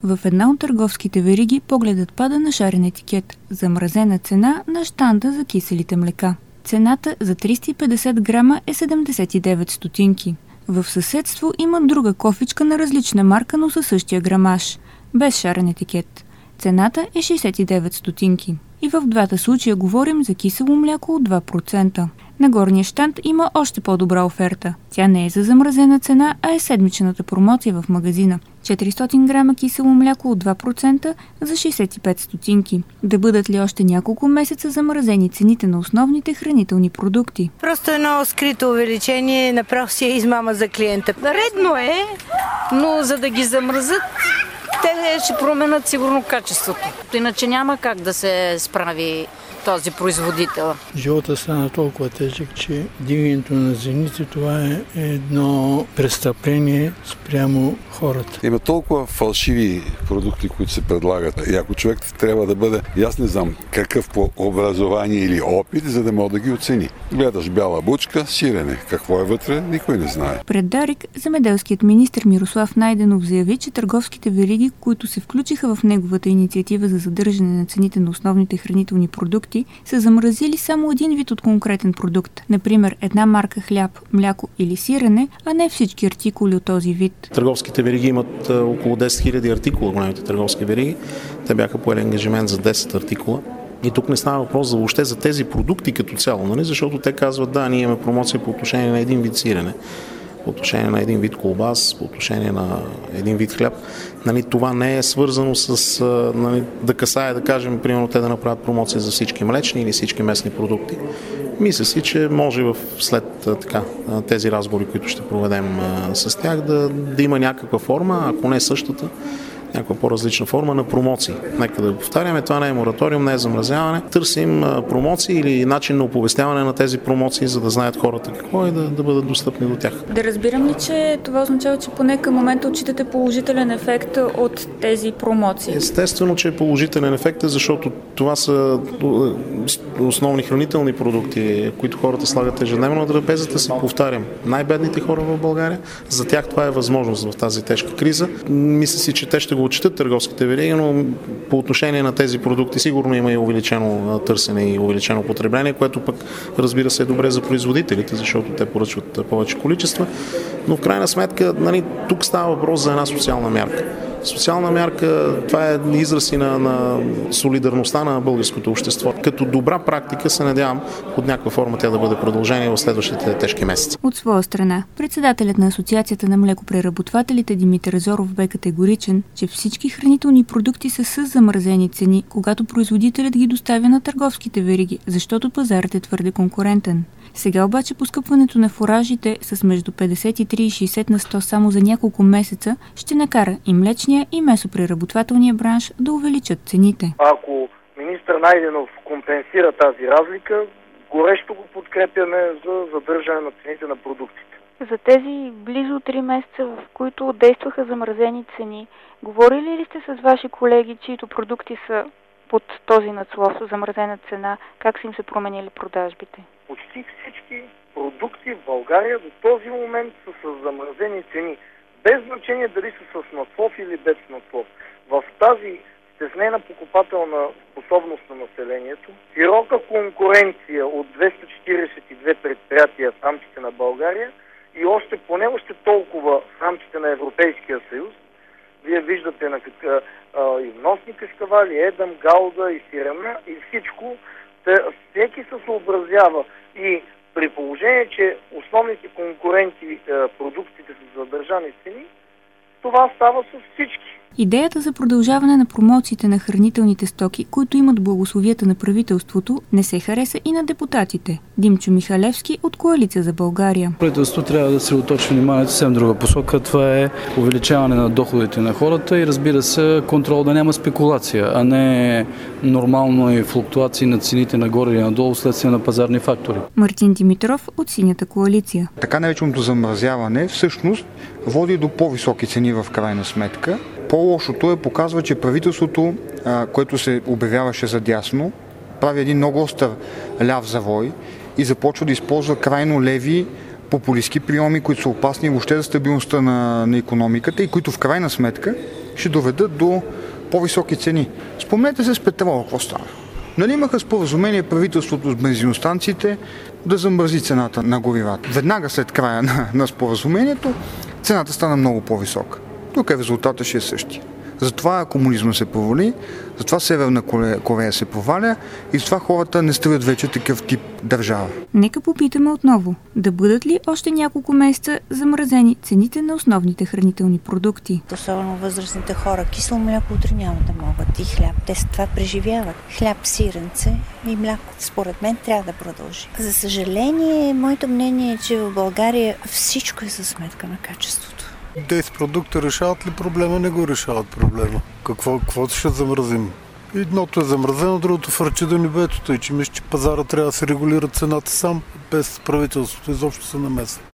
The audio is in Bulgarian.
В една от търговските вериги погледът пада на шарен етикет. Замразена цена на щанда за киселите млека. Цената за 350 грама е 79 стотинки. В съседство има друга кофичка на различна марка, но със същия грамаж, без шарен етикет. Цената е 69 стотинки. И в двата случая говорим за кисело мляко от 2%. На горния щанд има още по-добра оферта. Тя не е за замразена цена, а е седмичната промоция в магазина. 400 грама кисело мляко от 2% за 65 стотинки. Да бъдат ли още няколко месеца замразени цените на основните хранителни продукти? Просто едно скрито увеличение направо си е измама за клиента. Редно е, но за да ги замразят, те ще променят сигурно качеството. Иначе няма как да се справи този производител. Живота стана толкова тежък, че дигането на цените, това е едно престъпление спрямо хората. Има толкова фалшиви продукти, които се предлагат. И ако човек трябва да бъде, аз не знам какъв по образование или опит, за да може да ги оцени. Гледаш бяла бучка, сирене. Какво е вътре, никой не знае. Пред Дарик земеделският министър Мирослав Найденов заяви, че търговските вериги, които се включиха в неговата инициатива за задържане на цените на основните хранителни продукти, са замразили само един вид от конкретен продукт. Например, една марка хляб, мляко или сирене, а не всички артикули от този вид. Търговските вериги имат около 10 000 артикула, големите търговски вериги. Те бяха поели ангажимент за 10 артикула. И тук не става въпрос за въобще за тези продукти като цяло, нали? Защото те казват, да, ние имаме промоция по отношение на един вид сирене, по отношение на един вид колбас, по отношение на един вид хляб. Нали, това не е свързано с нали, да касае, да кажем, примерно те да направят промоция за всички млечни или всички местни продукти. Мисля си, че може след тези разговори, които ще проведем с тях, да има някаква форма, ако не същата, някаква по-различна форма на промоции. Нека да повтаряме, това не е мораториум, не е замразяване. Търсим промоции или начин на оповестяване на тези промоции, за да знаят хората какво е да бъдат достъпни до тях. Да разбирам ли, че това означава, че поне към момента отчитате положителен ефект от тези промоции? Естествено, че е положителен ефект, защото това са основни хранителни продукти, които хората слагат ежедневно на трапезата си. Повтарям, най-бедните хора в България, за тях това е възможност в тази тежка криза. Мисля си, че те ще го отчитат търговските вериги, но по отношение на тези продукти сигурно има и увеличено търсене и увеличено потребление, което пък разбира се е добре за производителите, защото те поръчват повече количества. Но в крайна сметка, нали, тук става въпрос за една социална мярка. Социална мярка, това е израз и на солидарността на българското общество. Като добра практика се надявам под някаква форма тя да бъде продължение в следващите тежки месеци. От своя страна, председателят на Асоциацията на млекопреработвателите Димитър Зоров бе категоричен, че всички хранителни продукти са с замразени цени, когато производителят ги доставя на търговските вериги, защото пазарът е твърде конкурентен. Сега обаче поскъпването на фуражите с между 53 и 60 на 100 само за няколко месеца ще накара и млечния и месопреработвателния бранш да увеличат цените. Ако министър Найденов компенсира тази разлика, горещо го подкрепяме за задържане на цените на продуктите. За тези близо 3 месеца, в които действаха замразени цени, говорили ли сте с ваши колеги, чието продукти са под този надслов, замразена цена, как са им се променили продажбите? Почти всички продукти в България до този момент са с замразени цени, без значение дали са с надслов или без надслов. В тази стеснена покупателна способност на населението, широка конкуренция от 242 предприятия в рамките на България и поне още толкова в рамките на Европейския съюз. Вие виждате на и вносни кашкавали, Едъм, Гауда и сирена и всичко. Всеки се съобразява и при положение, че основните конкуренти продуктите са задържани цени, това става с всички. Идеята за продължаване на промоциите на хранителните стоки, които имат благословията на правителството, не се хареса и на депутатите. Димчо Михалевски от Коалиция за България. Правителството трябва да се оточи вниманието съвсем друга посока. Това е увеличаване на доходите на хората и разбира се контрол да няма спекулация, а не нормално и флуктуации на цените нагоре и надолу следствие на пазарни фактори. Мартин Димитров от Синята коалиция. Така нареченото замразяване всъщност води до по-високи цени в крайна сметка. По-лошото показва, че правителството, което се обявяваше за дясно, прави един много остър ляв завой и започва да използва крайно леви популистски приеми, които са опасни въобще за стабилността на икономиката и които в крайна сметка ще доведат до по-високи цени. Спомнете се с петрола, какво става? Нали имаха споразумение правителството с бензиностанциите да замързи цената на горивата. Веднага след края на споразумението цената стана много по-висока. Тук резултатът ще е същия. Затова комунизма се провали, затова Северна Корея се проваля и затова хората не строят вече такъв тип държава. Нека попитаме отново, да бъдат ли още няколко месеца замразени цените на основните хранителни продукти? Особено възрастните хора. Кисело мляко утре няма да могат и хляб. Те с това преживяват. Хляб, сиренце и мляко. Според мен трябва да продължи. За съжаление, моето мнение е, че в България всичко е за сметка на качеството. 10 продукта решават ли проблема? Не го решават проблема. Какво ще замразим? Едното е замразено, другото фърчи до небето, тъй че мисля, че пазара трябва да се регулира цената сам, без правителството изобщо се намеса.